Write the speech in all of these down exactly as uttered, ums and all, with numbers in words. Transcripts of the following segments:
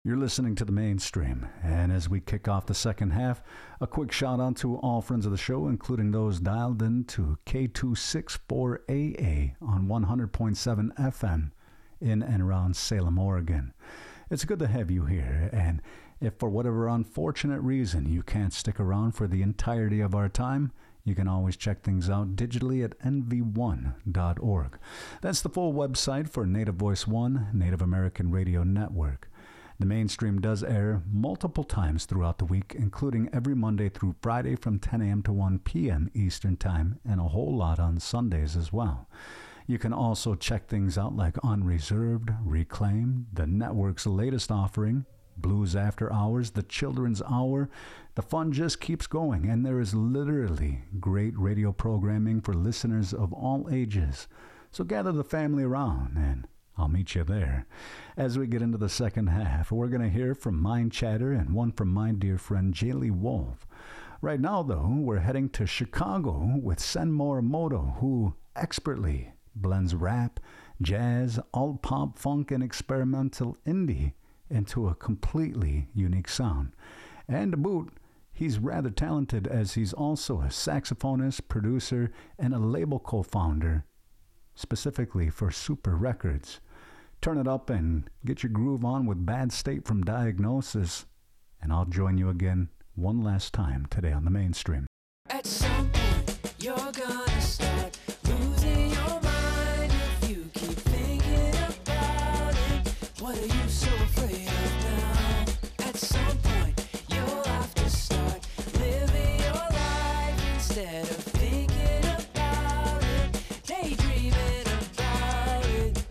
You're listening to The Mainstream, and as we kick off the second half, a quick shout out to all friends of the show, including those dialed in to K two sixty-four A A on one hundred point seven F M in and around Salem, Oregon. It's good to have you here, and if for whatever unfortunate reason you can't stick around for the entirety of our time, you can always check things out digitally at N V one dot org. That's the full website for Native Voice One, Native American Radio Network. The Mainstream does air multiple times throughout the week, including every Monday through Friday from ten a.m. to one p.m. Eastern Time, and a whole lot on Sundays as well. You can also check things out like Unreserved, Reclaimed, the network's latest offering, Blues After Hours, the Children's Hour. The fun just keeps going, and there is literally great radio programming for listeners of all ages. So gather the family around, and I'll meet you there. As we get into the second half, we're going to hear from Mind Chatter and one from my dear friend Jaylee Wolf. Right now, though, we're heading to Chicago with Sen Morimoto, who expertly blends rap, jazz, alt pop, funk, and experimental indie into a completely unique sound. And to boot, he's rather talented, as he's also a saxophonist, producer, and a label co-founder, specifically for Super Records. Turn it up and get your groove on with Bad State from Diagnosis, and I'll join you again one last time today on The Mainstream. At some point, you're gonna start losing your mind if you keep thinking about it. What are you so afraid of now? At some point, you'll have to start living your life instead of thinking about it, daydreaming about it.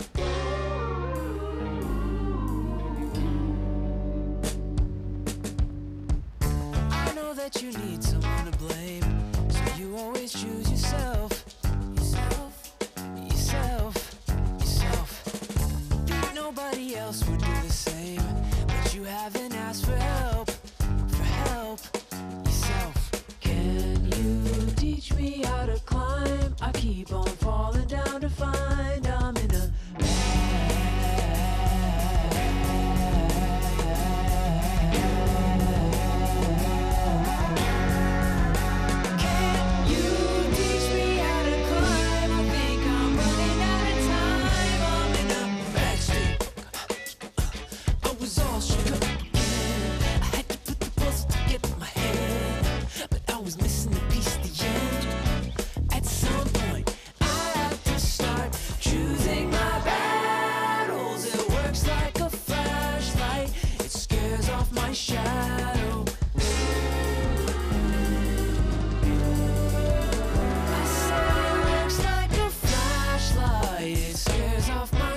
I know that you need someone to blame, so you always choose yourself, yourself, yourself, yourself. Think nobody else would do the same, but you haven't asked for help, for help, yourself. Can you teach me how to climb? I keep on falling down to find I'm in a Can you teach me how to climb? I think I'm running out of time. I'm in a backstreet. I was all shook up again. I had to put the puzzle together in my head, but I was missing the piece at the end. At some point, I have to start choosing my battles. It works like a flashlight. It scares off my shadow. I said it works like a flashlight. It scares off my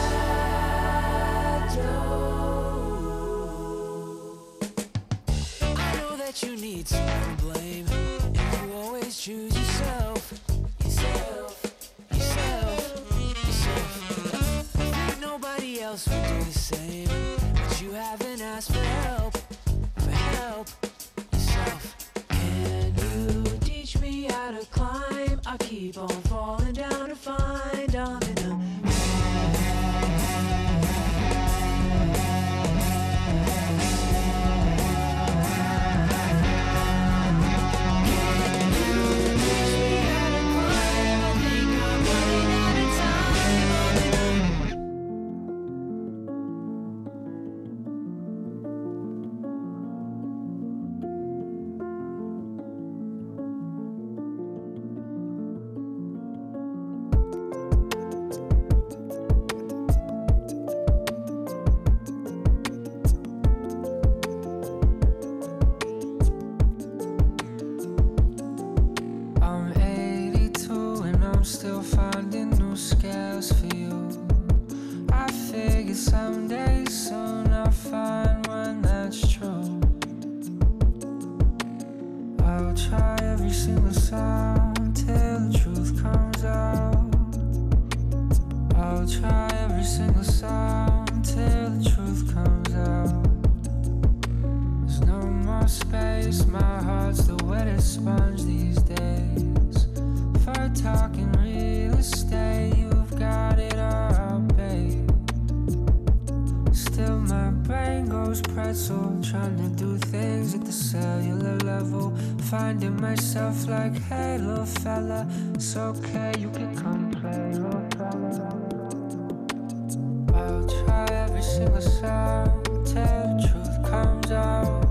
shadow. I know that you need someone to blame, and you always choose yourself, yourself, yourself, yourself. Think nobody else would do the same, but you haven't asked for help, for help, yourself. Can you teach me how to climb? I keep on falling down to find I'm in a toast pretzel, trying to do things at the cellular level. Finding myself like, hey little fella, it's okay, you can come play, little fella. I'll try every single sound till the truth comes out.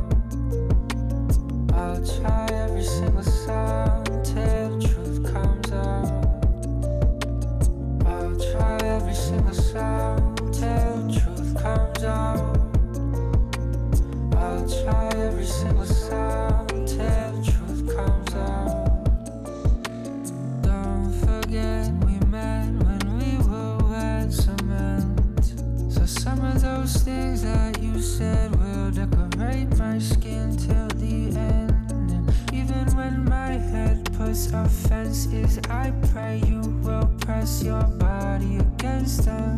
I'll try every single sound till the truth comes out. I'll try every single sound till the truth comes out. I'll try every single sound till the truth comes out. Don't forget we met when we were wet cement. So some of those things that you said will decorate my skin till the end. And even when my head puts up fences, I pray you will press your body against them.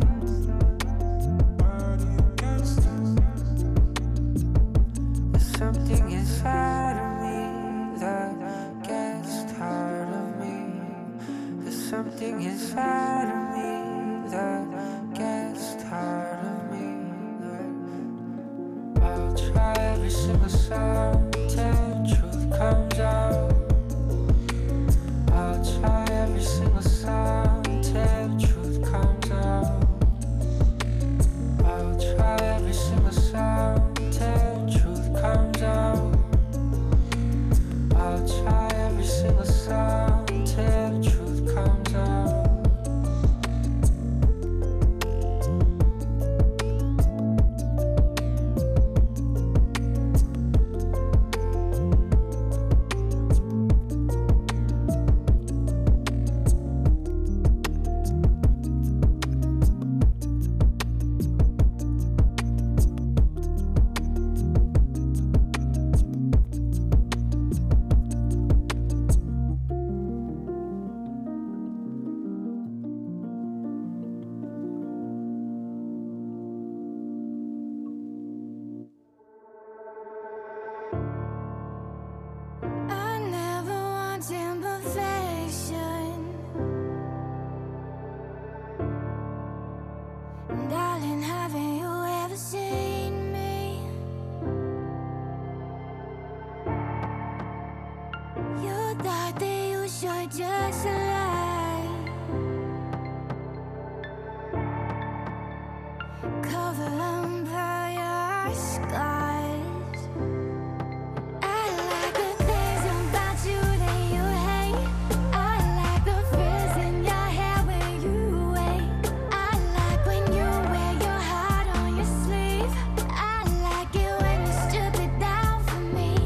Something inside of me that gets tired of me. There's something inside of me that gets tired of me. I'll try every single sound till the truth comes out. I'll try every single sound till the truth comes out. I'll try every single sound till the truth comes out. I'll try every single sound till the truth comes out. I never want imperfection. Darling, haven't you ever seen me? You thought that you should just lie, cover under your skies. I like the things about you that you hate. I like the frizz in your hair when you wait. I like when you wear your heart on your sleeve. I like it when you strip it down for me.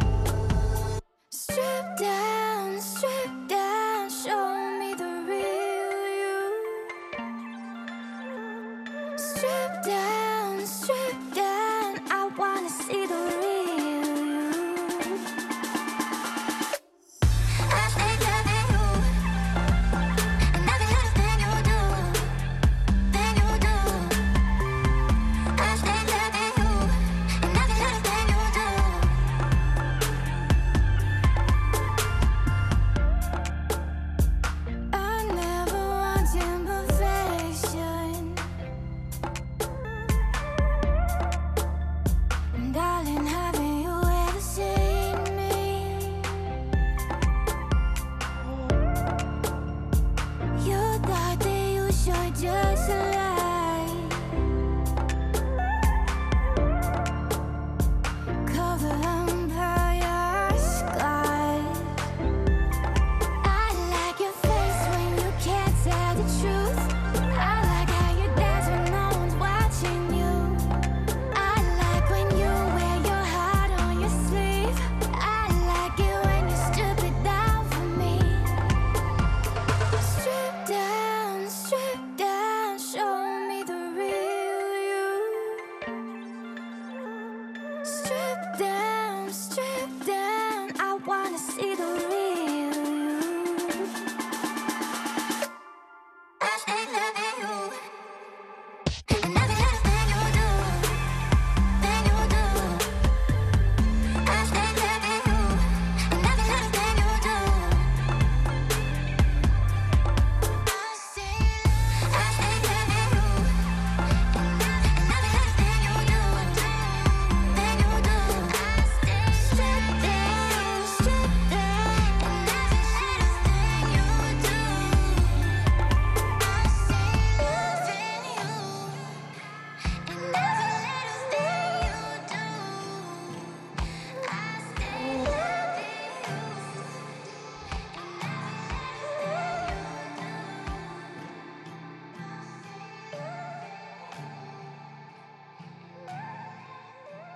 Strip down, strip down, show me the real you. Strip down, strip down, I wanna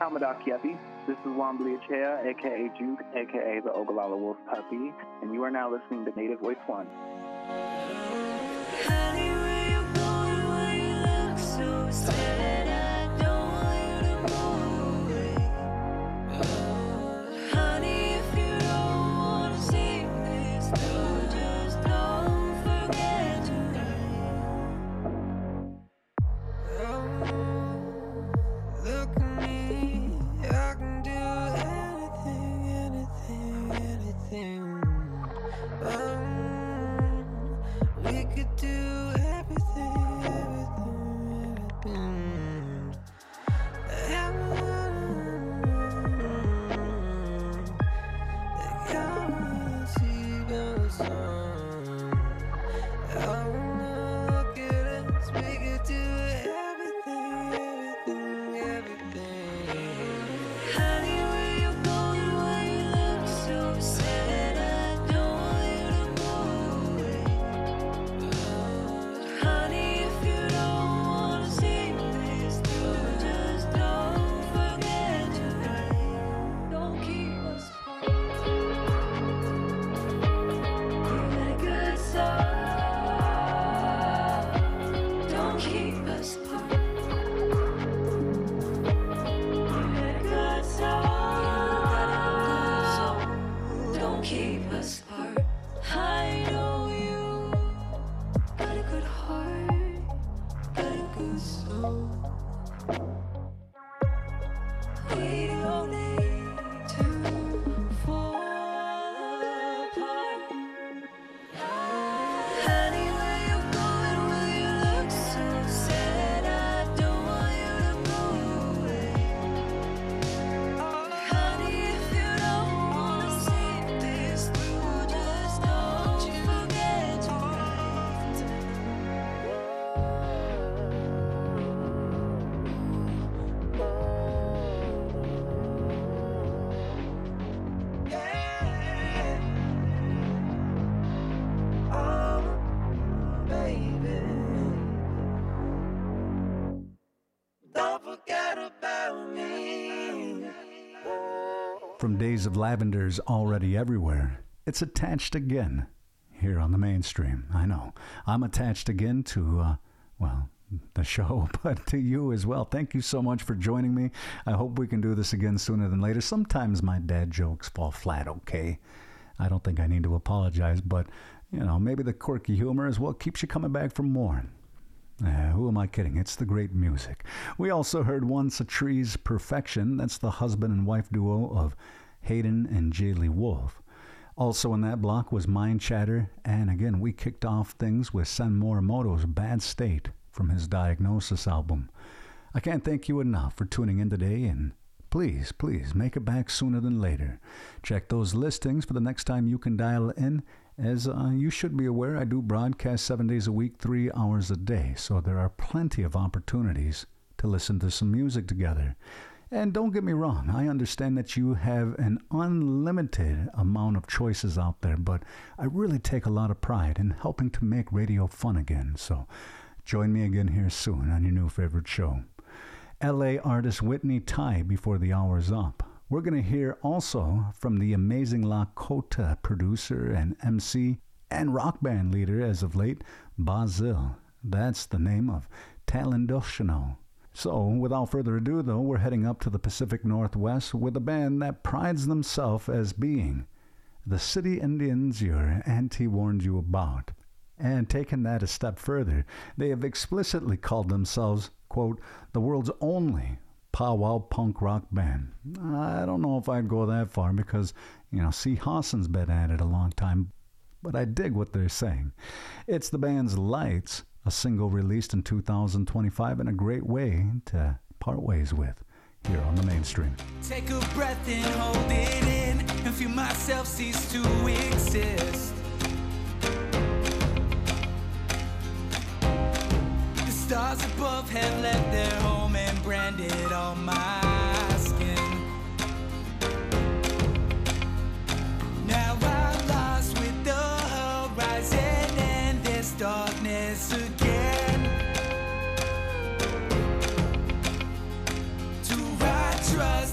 Hamadakiepi. This is Wambly Achea, a k a. Juke, a k a the Ogallala Wolf Puppy, and you are now listening to Native Voice One. Honey, where you going? Why you look so sad? I don't want you to move away. Honey, if you don't wanna see this through, just don't forget to look at me. I can do anything, anything, anything. Um, we could do everything, everything, everything. I can't see the sun. I wanna look at us. We could do everything, everything, everything. Honey, where you going? Why you look so sad? I don't want you to move away. Honey, if you don't wanna see this through, just don't forget to write. Don't keep us apart. You got a good soul. Don't keep us apart. You got a good soul. Don't keep us apart. I know you got a good heart, got a good soul. We don't need to fall apart. Honey, where you going? Will you look so sad? I don't want you to move away. Honey, if you don't wanna see this through, just don't forget to write. Yeah. Oh, baby. Don't forget about me. From Days of Lavender's Already Everywhere, it's attached again here on the mainstream. I know. I'm attached again to, uh, well, the show, but to you as well. Thank you so much for joining me. I hope we can do this again sooner than later. Sometimes my dad jokes fall flat, okay? I don't think I need to apologize, but, you know, maybe the quirky humor is what keeps you coming back for more. Uh, who am I kidding? It's the great music. We also heard Once a Tree's Perfection. That's the husband and wife duo of Hayden and Jaylee Wolf. Also in that block was Mind Chatter, and again, we kicked off things with Sen Morimoto's Bad State from his Diagnosis album. I can't thank you enough for tuning in today, and please, please make it back sooner than later. Check those listings for the next time you can dial in. As uh, you should be aware, I do broadcast seven days a week, three hours a day, so there are plenty of opportunities to listen to some music together. And don't get me wrong, I understand that you have an unlimited amount of choices out there, but I really take a lot of pride in helping to make radio fun again. So join me again here soon on your new favorite show. L A artist Whitney Ty before the hour's up. We're going to hear also from the amazing Lakota producer and M C and rock band leader as of late, Bazil. That's the name of Talendoshino. So, without further ado, though, we're heading up to the Pacific Northwest with a band that prides themselves as being the City Indians your auntie warned you about. And taking that a step further, they have explicitly called themselves, quote, the world's only powwow punk rock band. I don't know if I'd go that far because, you know, C. Hawson's been at it a long time, but I dig what they're saying. It's the band's Lights, a single released in two thousand twenty-five, and a great way to part ways with here on the mainstream. Take a breath and hold it in and feel myself cease to exist. The stars above have left their home and branded on my skin. Now I'm lost with the horizon and there's darkness again. To I trust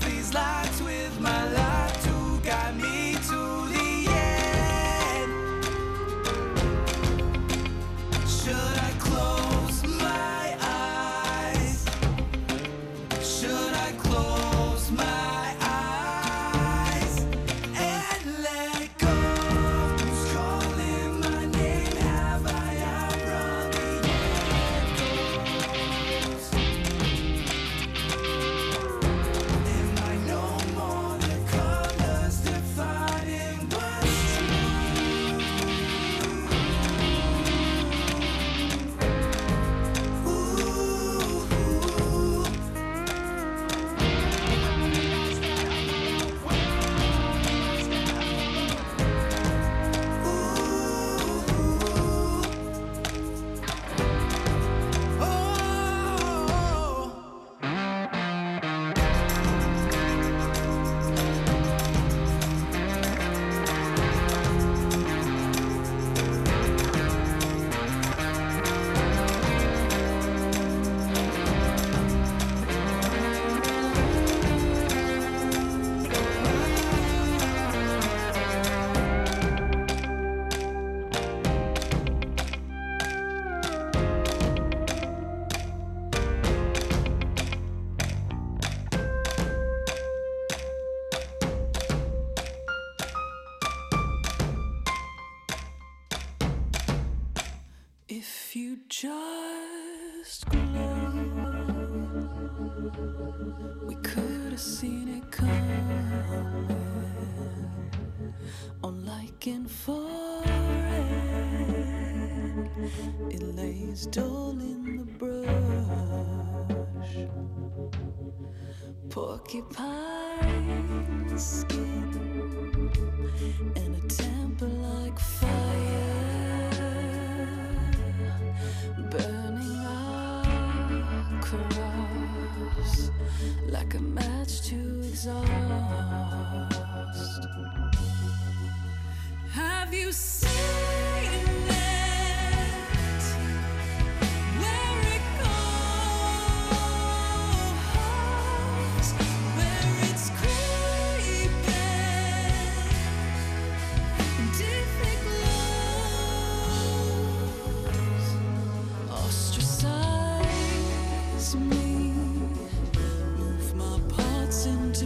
We could have seen it coming, unlike in foreign. It lays dull in the brush, porcupine skin, and a temper like fire, burning across like a match to exhaust. Have you seen it? Where it goes, where it's creeping, different glows, ostracize me, move my parts into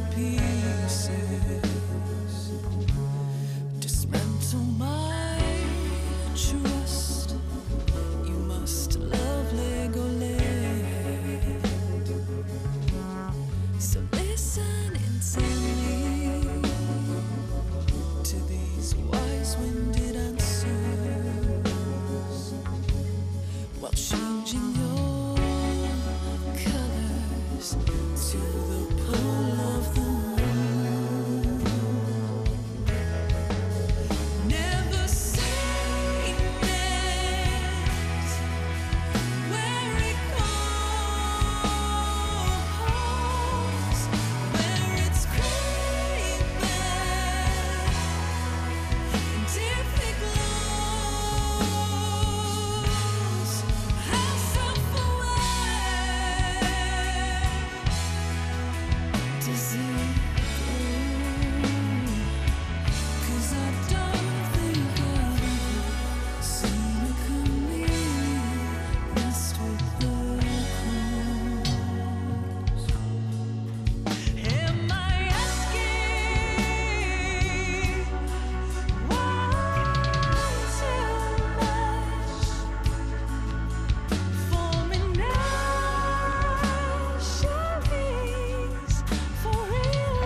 pieces, dismantle my trust. You must love Legoland, so listen intently to these wise-winded answers while changing your colors to the pull of the moon. Never seen it, where it goes, where it's creeping, different glows, half self-aware. Does it grow? 'Cause I don't think I've ever seen a chameleon messed with the crows. Am I asking why too much for menageries, for real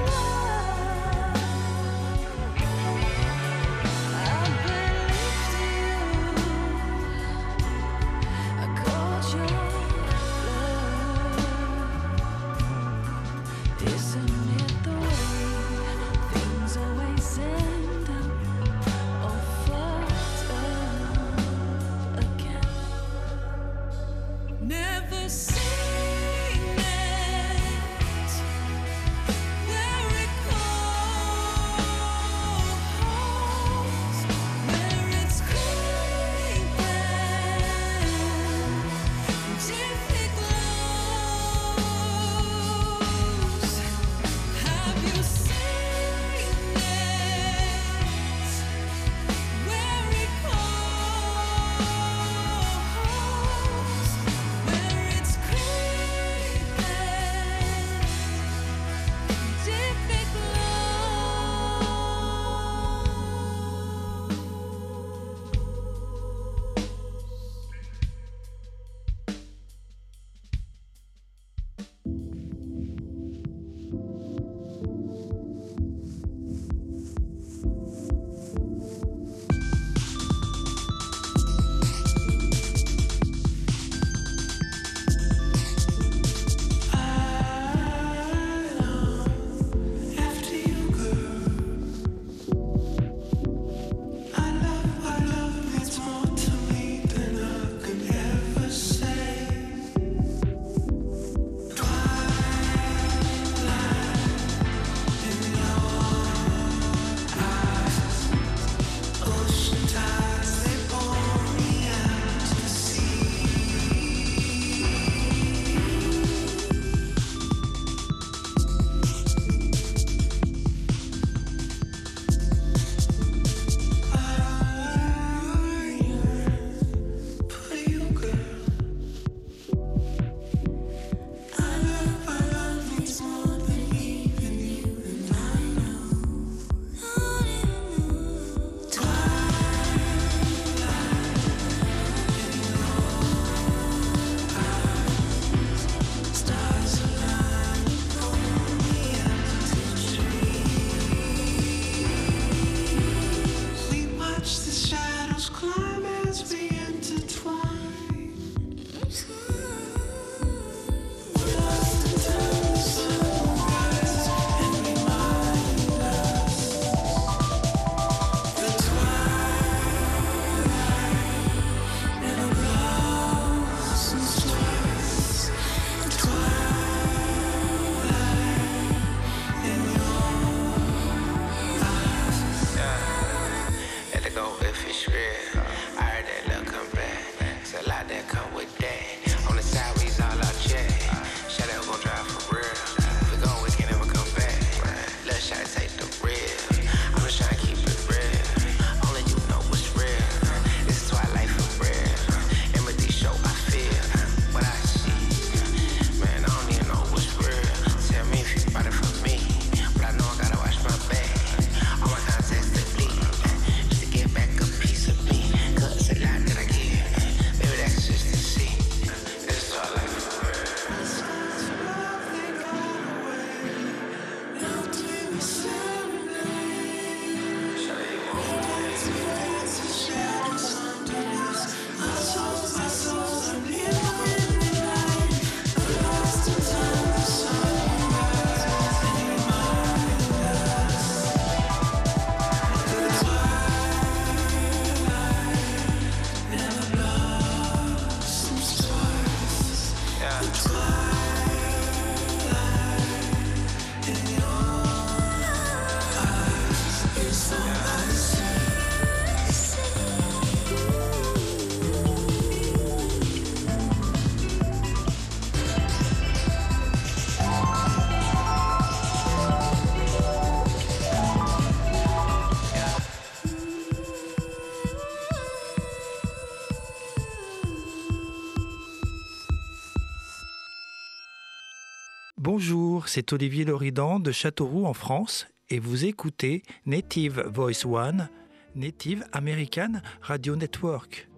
Bonjour, c'est Olivier Loridan de Châteauroux en France et vous écoutez Native Voice One, Native American Radio Network.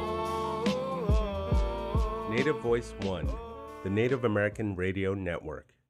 Native Voice One, the Native American Radio Network.